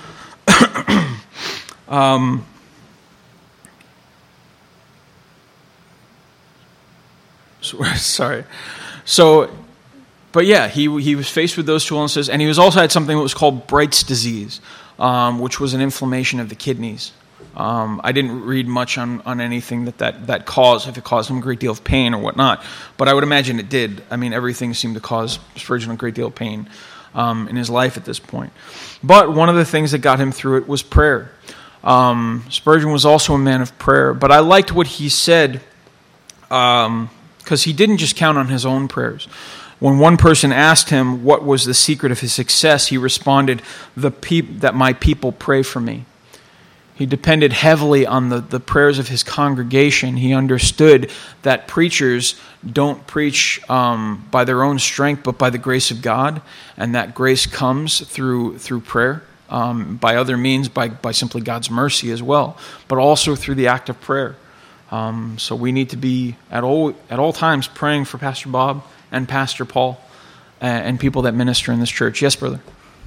Sorry. So, but yeah, he was faced with those two illnesses, and he also had something that was called Bright's disease, which was an inflammation of the kidneys. I didn't read much on anything that caused, if it caused him a great deal of pain or whatnot, but I would imagine it did. I mean, everything seemed to cause Spurgeon a great deal of pain in his life at this point. But one of the things that got him through it was prayer. Spurgeon was also a man of prayer, but I liked what he said, because he didn't just count on his own prayers. When one person asked him what was the secret of his success, he responded, that my people pray for me. He depended heavily on the prayers of his congregation. He understood that preachers don't preach by their own strength, but by the grace of God, and that grace comes through prayer, by other means, by simply God's mercy as well, but also through the act of prayer. So we need to be at all times praying for Pastor Bob and Pastor Paul and people that minister in this church. Yes, brother.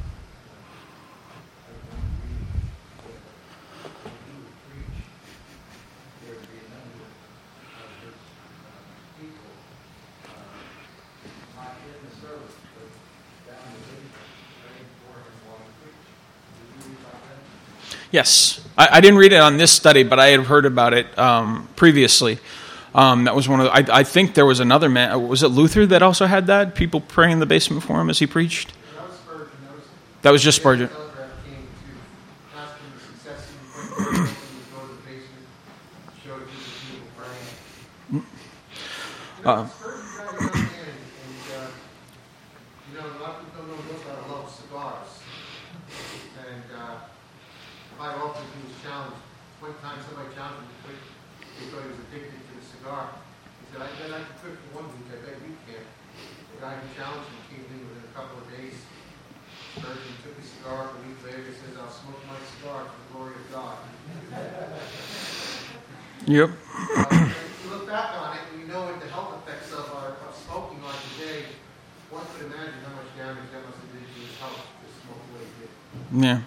Yes, I didn't read it on this study, but I had heard about it previously. That was one of the, I think there was another man. Was it Luther that also had that? People praying in the basement for him as he preached?
That was Spurgeon.
That was just Spurgeon.
The telegraph came to ask him the success he would go to the basement, show it to the people praying. Spurgeon got a young man, and a lot of people don't know about a love of cigars. And quite often he was challenged. One time somebody challenged him to quit. He thought he was addicted to the cigar. He said, I bet I can quit for 1 week. I bet you can. The guy who challenged him came in within a couple of days. Spurgeon took his cigar. A week later, he says, I'll smoke my cigar for the glory of God.
Yep.
If you look back on it, and you know what the health effects of smoking are today, one could imagine how much damage that must have done to his health to smoke the way he did.
Yeah.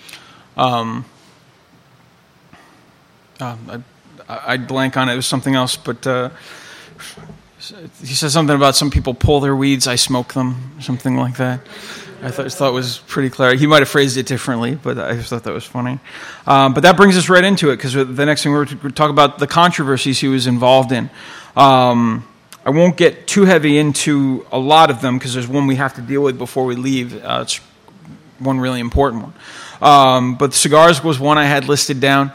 I'd blank on it. It was something else, but he said something about some people pull their weeds, I smoke them, something like that. I thought it was pretty clear. He might have phrased it differently, but I just thought that was funny. But that brings us right into it, because the next thing we're going to talk about the controversies he was involved in. I won't get too heavy into a lot of them, because there's one we have to deal with before we leave. It's one really important one. But cigars was one I had listed down.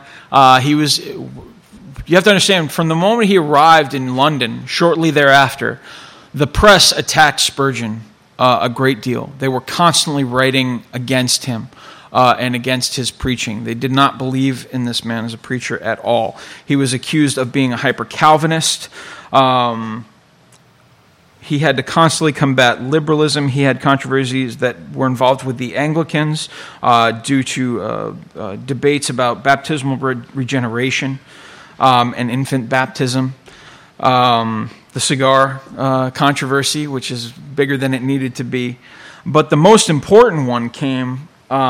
You have to understand, from the moment he arrived in London, shortly thereafter, the press attacked Spurgeon a great deal. They were constantly writing against him and against his preaching. They did not believe in this man as a preacher at all. He was accused of being a hyper-Calvinist. He had to constantly combat liberalism. He had controversies that were involved with the Anglicans due to debates about baptismal regeneration and infant baptism. The cigar controversy, which is bigger than it needed to be. But the most important one came,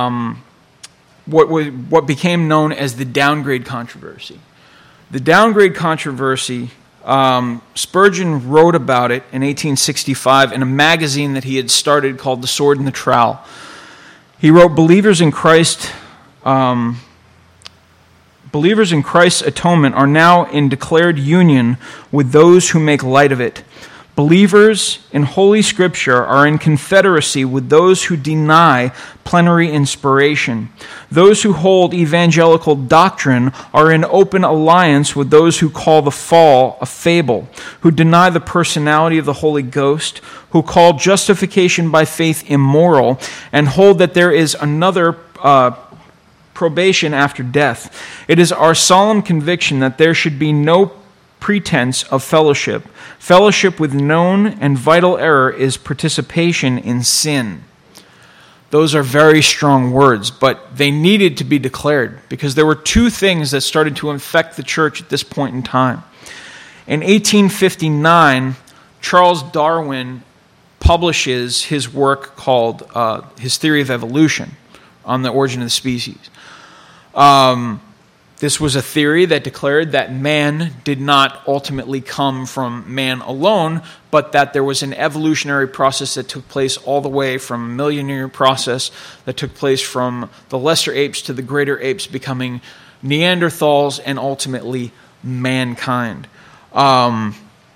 what became known as the downgrade controversy. The downgrade controversy, Spurgeon wrote about it in 1865 in a magazine that he had started called The Sword and the Trowel. He wrote, Believers in Christ's atonement are now in declared union with those who make light of it. Believers in Holy Scripture are in confederacy with those who deny plenary inspiration. Those who hold evangelical doctrine are in open alliance with those who call the fall a fable, who deny the personality of the Holy Ghost, who call justification by faith immoral, and hold that there is another probation after death. It is our solemn conviction that there should be no pretense of fellowship. Fellowship with known and vital error is participation in sin. Those are very strong words, but they needed to be declared because there were two things that started to infect the church at this point in time. In 1859, Charles Darwin publishes his work called his Theory of Evolution on the origin of the species. This was a theory that declared that man did not ultimately come from man alone, but that there was an evolutionary process that took place all the way from a million-year process that took place from the lesser apes to the greater apes becoming Neanderthals and ultimately mankind. As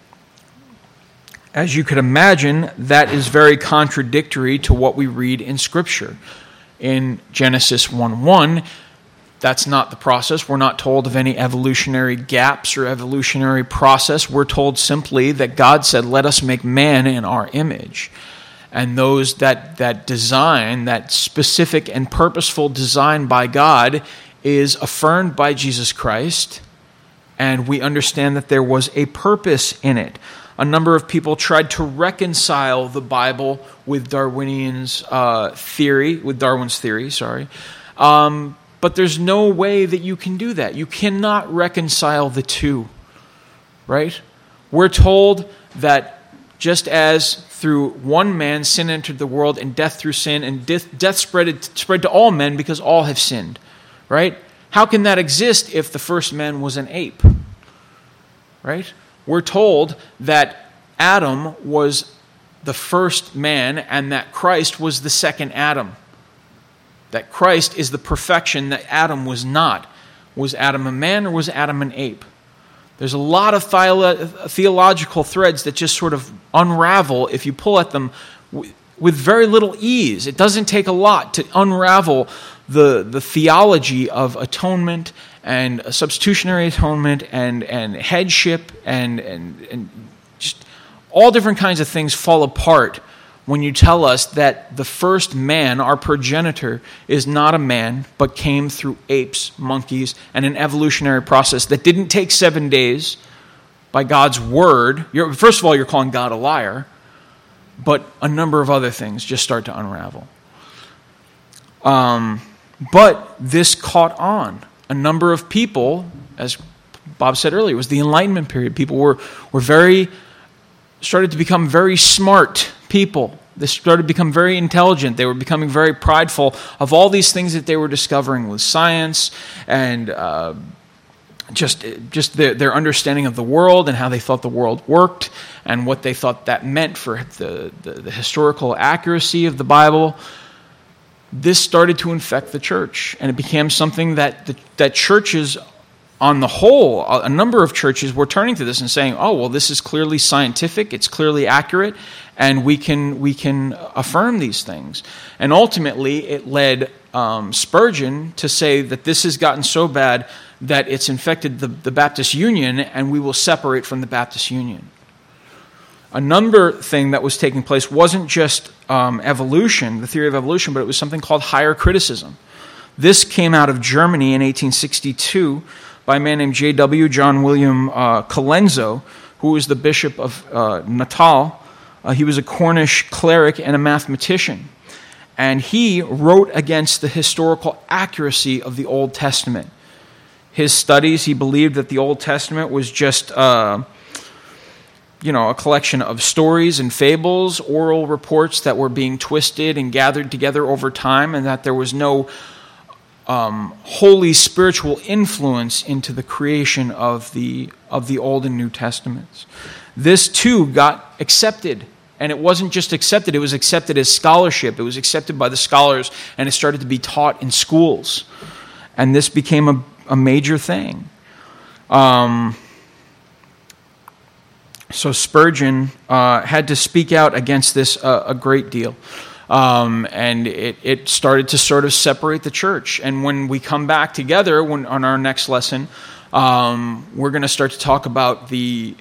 you could imagine, that is very contradictory to what we read in Scripture. In Genesis 1:1, That's not the process. We're not told of any evolutionary gaps or evolutionary process. We're told simply that God said, let us make man in our image. And those that design, that specific and purposeful design by God, is affirmed by Jesus Christ. And we understand that there was a purpose in it. A number of people tried to reconcile the Bible with Darwin's theory. But there's no way that you can do that. You cannot reconcile the two, right? We're told that just as through one man sin entered the world, and death through sin, and death spread to all men because all have sinned, right? How can that exist if the first man was an ape, right? We're told that Adam was the first man and that Christ was the second Adam. That Christ is the perfection that Adam was not. Was Adam a man or was Adam an ape? There's a lot of theological threads that just sort of unravel if you pull at them with very little ease. It doesn't take a lot to unravel the theology of atonement and substitutionary atonement and headship and just all different kinds of things fall apart when you tell us that the first man, our progenitor, is not a man, but came through apes, monkeys, and an evolutionary process that didn't take 7 days by God's word. First of all, you're calling God a liar, but a number of other things just start to unravel. But this caught on. A number of people, as Bob said earlier, it was the Enlightenment period. People were started to become very smart people. They started to become very intelligent. They were becoming very prideful of all these things that they were discovering with science and just their understanding of the world and how they thought the world worked and what they thought that meant for the historical accuracy of the Bible. This started to infect the church, and it became something that churches on the whole, a number of churches were turning to this and saying, oh, well, this is clearly scientific, it's clearly accurate, and we can affirm these things. And ultimately, it led Spurgeon to say that this has gotten so bad that it's infected the Baptist Union, and we will separate from the Baptist Union. Another thing that was taking place wasn't just evolution, the theory of evolution, but it was something called higher criticism. This came out of Germany in 1862 by a man named J.W. John William Colenso, who was the bishop of Natal. He was a Cornish cleric and a mathematician. And he wrote against the historical accuracy of the Old Testament. His studies, he believed that the Old Testament was just a collection of stories and fables, oral reports that were being twisted and gathered together over time, and that there was no holy spiritual influence into the creation of the Old and New Testaments. This too got accepted, and it wasn't just accepted, it was accepted as scholarship. It was accepted by the scholars, and it started to be taught in schools. And this became a major thing. So Spurgeon had to speak out against this a great deal. And it started to sort of separate the church. And when we come back together on our next lesson, we're going to start to talk about the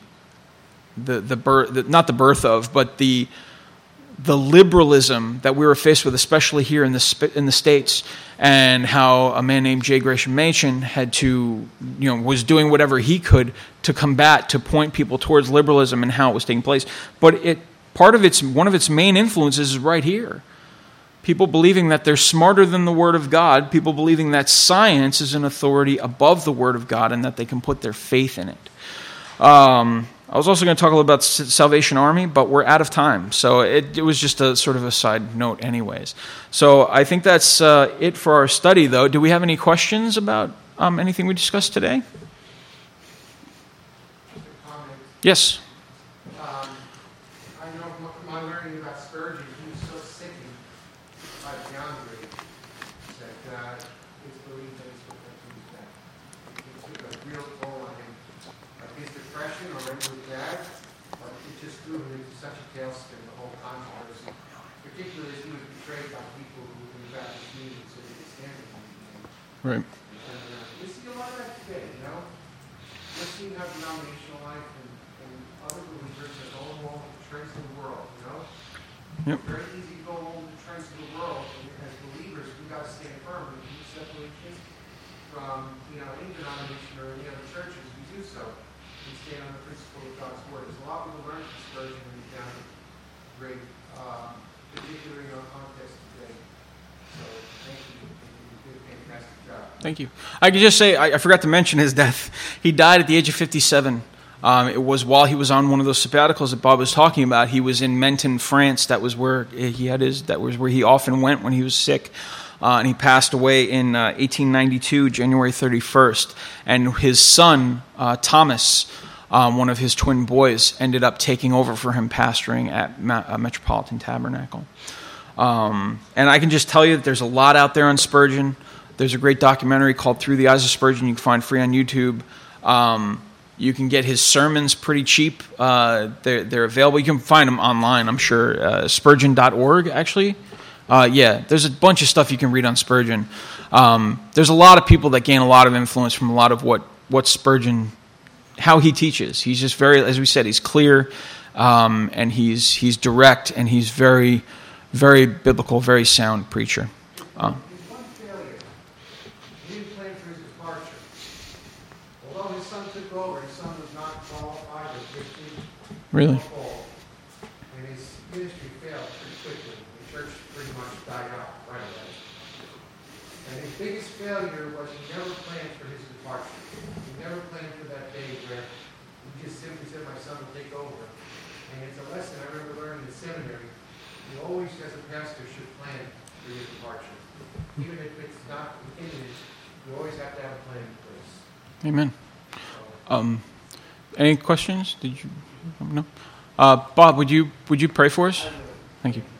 liberalism that we were faced with, especially here in the States, and how a man named J. Gresham Machen had to, was doing whatever he could to combat, to point people towards liberalism and how it was taking place. But one of its main influences is right here. People believing that they're smarter than the Word of God, people believing that science is an authority above the Word of God and that they can put their faith in it. I was also going to talk a little about Salvation Army, but we're out of time. So it was just a sort of a side note anyways. So I think that's it for our study, though. Do we have any questions about anything we discussed today? Yes.
I know from my learning about Spurgeon, he was so sickened by the downgrade that his belief that he's put that to his death. It took a real toll on him. His depression already was bad, but it just threw him into such a tailspin, the whole controversy, particularly as he was betrayed by people who in fact knew and said they could stand it.
Right.
And just seem to have denominational life and other believers that go along with the trends of the world, you know?
Yep.
It's very easy to go along with the trends of the world, and as believers, we've got to stand firm. And if we separate this from, any denomination or any other churches, we do so. We stand on the principle of God's Word. There's a lot we can learn from Spurgeon when he's down at Great, particularly in our context today. So, thank you. You did a fantastic job.
Thank you. I could just say, I forgot to mention his death. He died at the age of 57. It was while he was on one of those sabbaticals that Bob was talking about. He was in Menton, France. That was where that was where he often went when he was sick. And he passed away in 1892, January 31st. And his son, Thomas, one of his twin boys, ended up taking over for him pastoring at Metropolitan Tabernacle. And I can just tell you that there's a lot out there on Spurgeon. There's a great documentary called Through the Eyes of Spurgeon you can find free on YouTube. You can get his sermons pretty cheap. They're available. You can find them online, I'm sure. Spurgeon.org, actually. There's a bunch of stuff you can read on Spurgeon. There's a lot of people that gain a lot of influence from a lot of what Spurgeon, how he teaches. He's just very, as we said, he's clear, and he's direct, and he's very, very biblical, very sound preacher.
His one failure, he didn't plan for his departure. Although his son took over, his son was not qualified or gifted.
Really?
And his ministry failed pretty quickly. The church pretty much died out right away. And his biggest failure was he never planned for his departure. He never planned for that day where he just simply said, my son will take over. And it's a lesson I remember learning in seminary. You always, as a pastor, should plan for your departure. Even if it's not imminent, you always have to have a plan in place.
Amen. Any questions? Did you? No. Bob, would you pray for us? Thank you.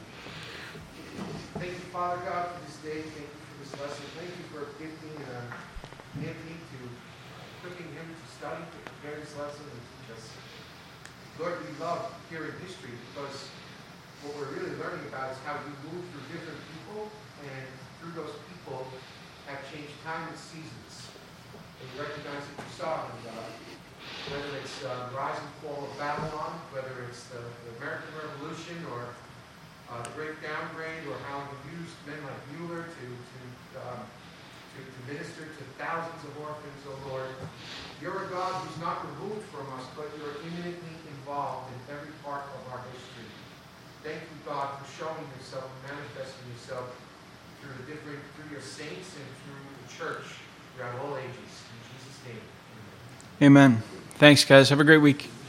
Thank you, Father God, for this day. Thank you for this lesson. Thank you for gifting Anthony to equipping him to study, to prepare this lesson and teach us. Lord, we love hearing history because what we're really learning about is how you move through different people, and through those people have changed time and seasons. And we recognize that you're sovereign, God. Whether it's the rise and fall of Babylon, whether it's the American Revolution, or the Great Downgrade, or how you used men like Mueller to minister to thousands of orphans, oh Lord. You're a God who's not removed from us, but you're imminently involved in every part of our history. Thank you, God, for showing yourself and manifesting yourself through your saints and through the church throughout all ages. In Jesus' name, amen.
Amen. Thanks, guys. Have a great week.